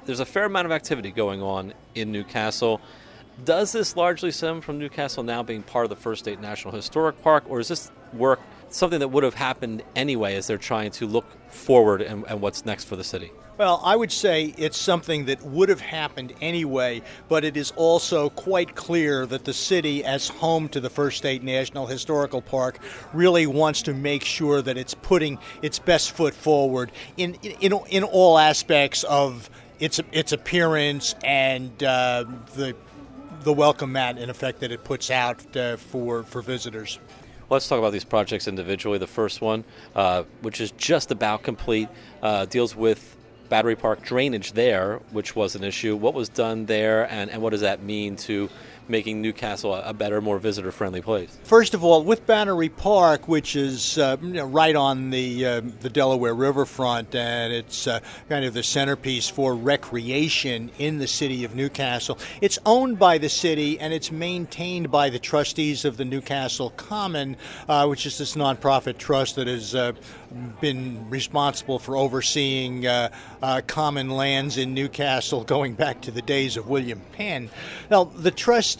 there's a fair amount of activity going on in Newcastle. Does this largely stem from Newcastle now being part of the First State National Historic Park, or is this work something that would have happened anyway as they're trying to look forward and what's next for the city? Well, I would say it's something that would have happened anyway, but it is also quite clear that the city, as home to the First State National Historical Park, really wants to make sure that it's putting its best foot forward in all aspects of its appearance and the welcome mat, in effect, that it puts out for visitors. Let's talk about these projects individually. The first one, which is just about complete, deals with Battery Park drainage there, which was an issue. What was done there, and what does that mean to making Newcastle a better, more visitor-friendly place? First of all, with Battery Park, which is right on the Delaware riverfront, and it's kind of the centerpiece for recreation in the city of Newcastle. It's owned by the city, and it's maintained by the trustees of the Newcastle Common, which is this nonprofit trust that has been responsible for overseeing common lands in Newcastle going back to the days of William Penn. Now, the trustees,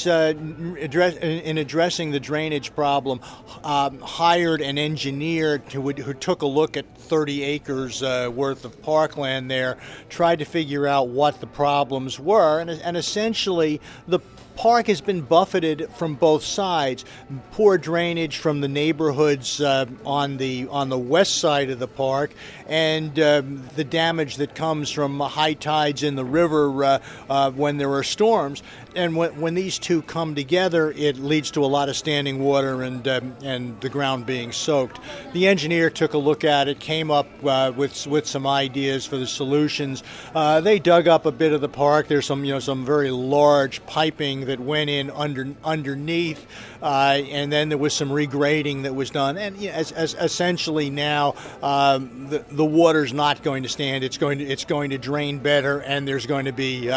in addressing the drainage problem, hired an engineer who took a look at 30 acres worth of parkland there, tried to figure out what the problems were, and essentially the park has been buffeted from both sides. Poor drainage from the neighborhoods on the west side of the park, and the damage that comes from high tides in the river when there are storms. And when these two come together, it leads to a lot of standing water and the ground being soaked. The engineer took a look at it, came up with some ideas for the solutions. They dug up a bit of the park. There's some very large piping that went in underneath, and then there was some regrading that was done. And as essentially now, the water's not going to stand. It's going to drain better, and there's going to be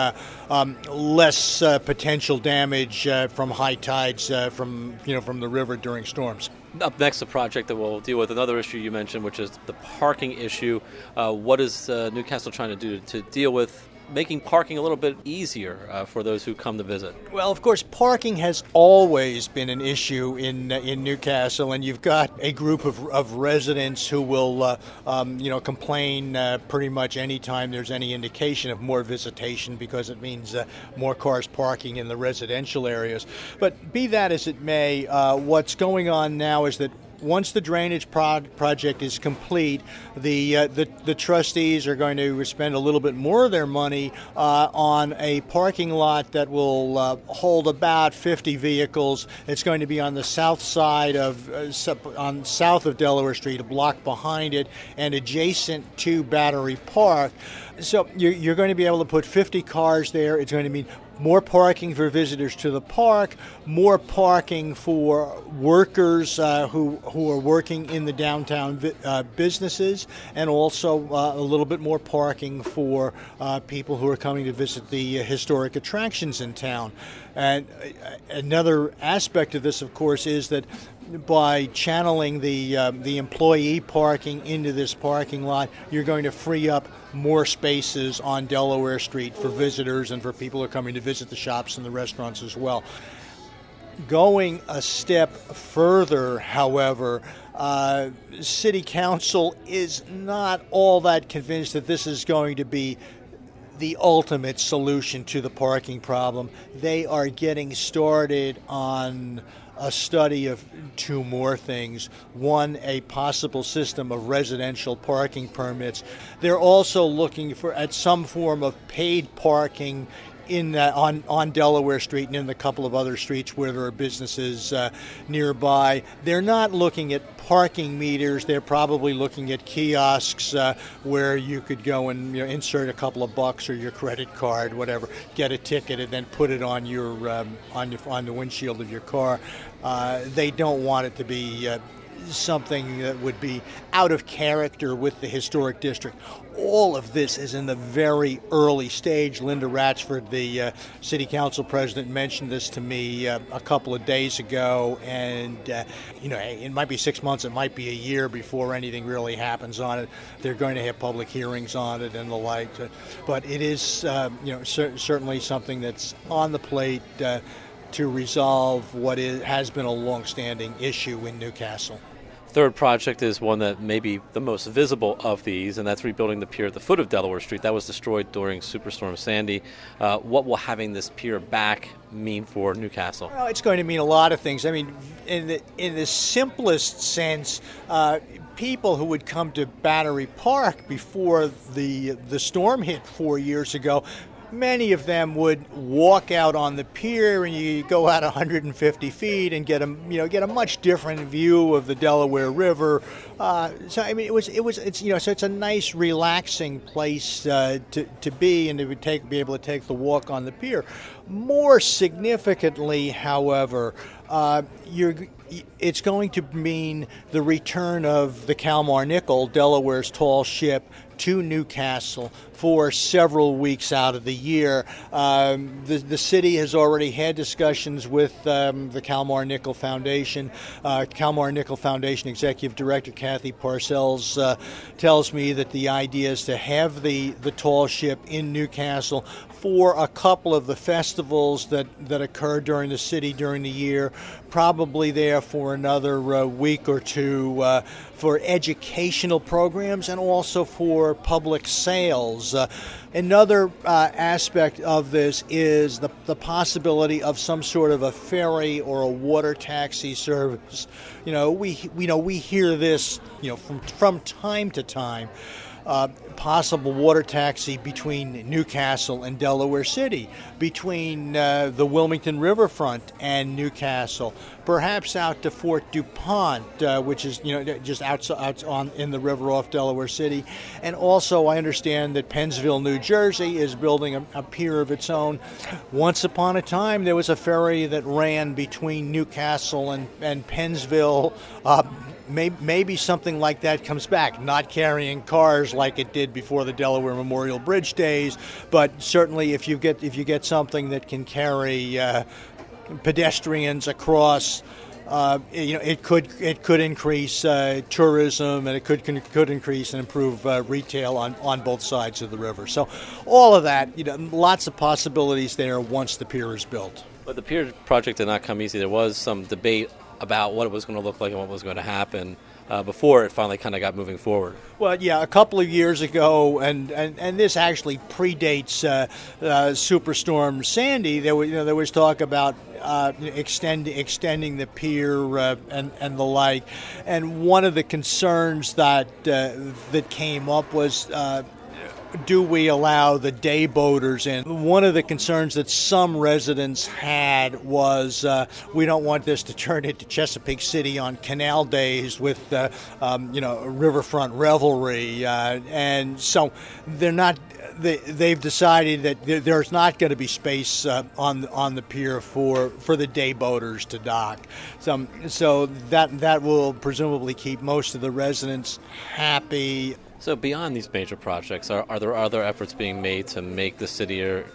less potential damage from high tides from the river during storms. Up next, a project that will deal with another issue you mentioned, which is the parking issue. What is Newcastle trying to do to deal with making parking a little bit easier for those who come to visit? Well, of course, parking has always been an issue in Newcastle, and you've got a group of residents who will complain pretty much any time there's any indication of more visitation, because it means more cars parking in the residential areas. But be that as it may, what's going on now is that once the drainage project is complete, the trustees are going to spend a little bit more of their money on a parking lot that will hold about 50 vehicles. It's going to be on the south side south of Delaware Street, a block behind it, and adjacent to Battery Park. So you're going to be able to put 50 cars there. It's going to mean more parking for visitors to the park, more parking for workers who are working in the downtown businesses, and also a little bit more parking for people who are coming to visit the historic attractions in town. And another aspect of this, of course, is that by channeling the employee parking into this parking lot, you're going to free up more spaces on Delaware Street for visitors and for people who are coming to visit the shops and the restaurants as well. Going a step further, however, City Council is not all that convinced that this is going to be the ultimate solution to the parking problem. They are getting started on a study of two more things. One, a possible system of residential parking permits. They're also looking at some form of paid parking on Delaware Street and in a couple of other streets where there are businesses nearby. They're not looking at parking meters. They're probably looking at kiosks where you could go and insert a couple of bucks or your credit card, whatever, get a ticket, and then put it on your on the windshield of your car. They don't want it to be something that would be out of character with the historic district. All of this is in the very early stage. Linda Ratchford, the city council president, mentioned this to me a couple of days ago, and it might be 6 months, it might be a year before anything really happens on it. They're going to have public hearings on it and the like, but it is certainly something that's on the plate to resolve what has been a long-standing issue in Newcastle. Third project is one that may be the most visible of these, and that's rebuilding the pier at the foot of Delaware Street. That was destroyed during Superstorm Sandy. What will having this pier back mean for Newcastle? Well, it's going to mean a lot of things. I mean, in the simplest sense, people who would come to Battery Park before the storm hit 4 years ago, many of them would walk out on the pier, and you go out 150 feet and get a much different view of the Delaware River. So I mean, so it's a nice, relaxing place to be, and to be able to take the walk on the pier. More significantly, however, it's going to mean the return of the Kalmar Nickel, Delaware's tall ship, to Newcastle for several weeks out of the year. The city has already had discussions with the Kalmar Nickel Foundation. Kalmar Nickel Foundation Executive Director Kathy Parcells tells me that the idea is to have the tall ship in Newcastle for a couple of the festivals that occur during the city during the year, probably there for another week or two for educational programs and also for public sales. Another aspect of this is the possibility of some sort of a ferry or a water taxi service. We hear this from time to time. Possible water taxi between Newcastle and Delaware City, between the Wilmington Riverfront and Newcastle, perhaps out to Fort DuPont, which is just out in the river off Delaware City, and also I understand that Pennsville, New Jersey, is building a pier of its own. Once upon a time, there was a ferry that ran between Newcastle and Pennsville. Maybe something like that comes back, not carrying cars like it did before the Delaware Memorial Bridge days, but certainly if you get something that can carry pedestrians across, it could increase tourism, and it could increase and improve retail on both sides of the river. So all of that, lots of possibilities there once the pier is built. But the pier project did not come easy. There was some debate about what it was going to look like and what was going to happen before it finally kind of got moving forward. Well, yeah, a couple of years ago, and this actually predates Superstorm Sandy. There was talk about extending the pier and the like, and one of the concerns that came up was, do we allow the day boaters in? One of the concerns that some residents had was we don't want this to turn into Chesapeake City on canal days with riverfront revelry, and so they're not. They've decided that there's not going to be space on the pier for the day boaters to dock. So that will presumably keep most of the residents happy. So beyond these major projects, are there other efforts being made to make the city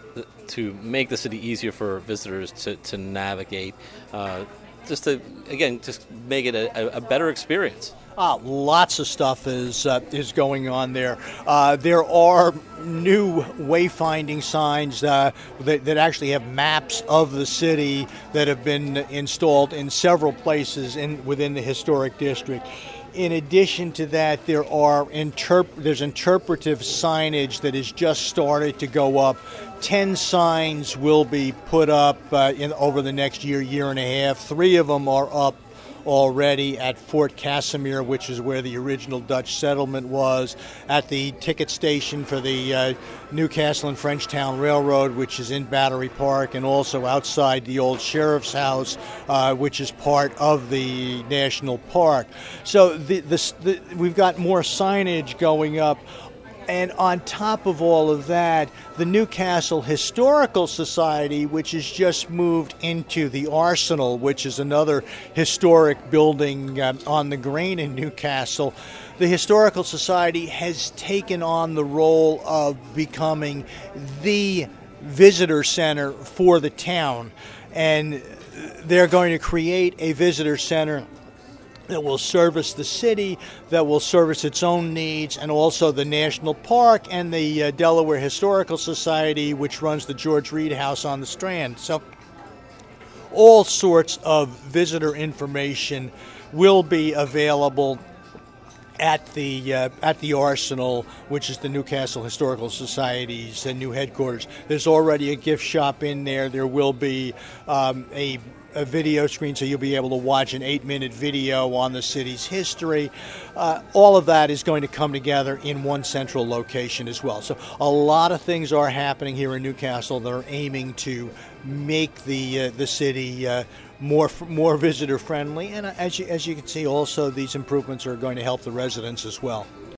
easier for visitors to navigate, just to make it a better experience? Lots of stuff is going on there. There are new wayfinding signs that actually have maps of the city that have been installed in several places within the historic district. In addition to that, there's interpretive signage that has just started to go up. 10 signs will be put up over the next year and a half. 3 of them are up already at Fort Casimir, which is where the original Dutch settlement was, at the ticket station for the Newcastle and Frenchtown Railroad, which is in Battery Park, and also outside the old sheriff's house, which is part of the national park. So we've got more signage going up. And on top of all of that, the Newcastle Historical Society, which has just moved into the Arsenal, which is another historic building on the Green in Newcastle, the Historical Society has taken on the role of becoming the visitor center for the town. And they're going to create a visitor center that will service the city, that will service its own needs, and also the National Park and the Delaware Historical Society, which runs the George Reed House on the Strand. So all sorts of visitor information will be available at the Arsenal, which is the Newcastle Historical Society's new headquarters. There's already a gift shop in there. There will be a video screen, so you'll be able to watch an 8-minute video on the city's history. All of that is going to come together in one central location as well. So a lot of things are happening here in Newcastle that are aiming to make the city more visitor friendly. And as you can see, also these improvements are going to help the residents as well.